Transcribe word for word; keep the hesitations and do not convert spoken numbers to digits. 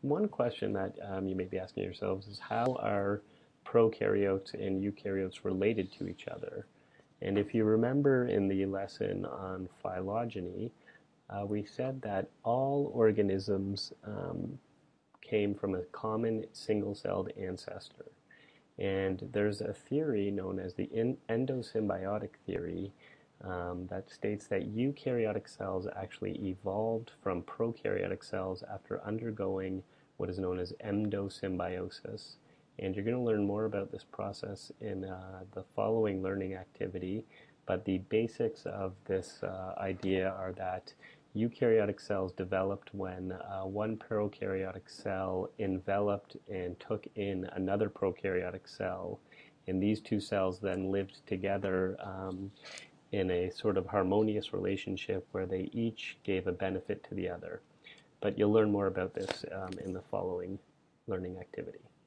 one question that um, you may be asking yourselves is how are prokaryotes and eukaryotes related to each other? And if you remember in the lesson on phylogeny, uh, we said that all organisms um, came from a common single-celled ancestor. And there's a theory known as the endosymbiotic theory um, that states that eukaryotic cells actually evolved from prokaryotic cells after undergoing what is known as endosymbiosis. And you're going to learn more about this process in uh, the following learning activity. But the basics of this uh, idea are that eukaryotic cells developed when uh, one prokaryotic cell enveloped and took in another prokaryotic cell, and these two cells then lived together um, in a sort of harmonious relationship where they each gave a benefit to the other. But you'll learn more about this um, in the following learning activity.